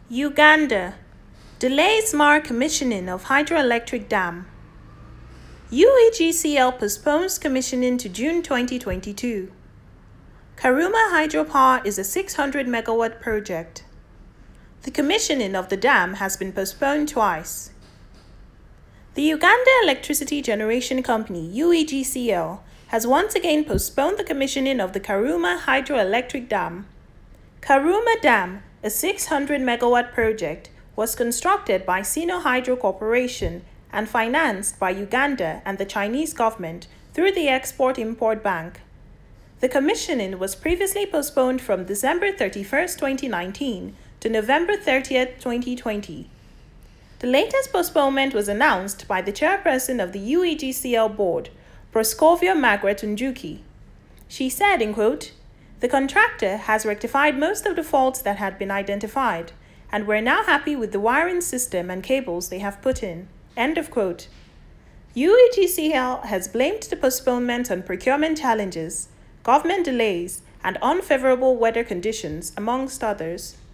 Uganda. Delays mar commissioning of hydroelectric dam. UEGCL postpones commissioning to June 2022. Karuma Hydropower is a 600 megawatt project. The commissioning of the dam has been postponed twice. The Uganda Electricity Generation Company, UEGCL, has once again postponed the commissioning of the Karuma Hydroelectric Dam. Karuma Dam, a 600 megawatt project, was constructed by Sino Hydro Corporation and financed by Uganda and the Chinese government through the Export-Import Bank. The commissioning was previously postponed from December 31, 2019 to November 30, 2020. The latest postponement was announced by the chairperson of the UEGCL board, Proskovia Margaret Njuki. She said, in quote, "The contractor has rectified most of the faults that had been identified, and we're now happy with the wiring system and cables they have put in." End of quote. UEGCL has blamed the postponement on procurement challenges, government delays, and unfavorable weather conditions, amongst others.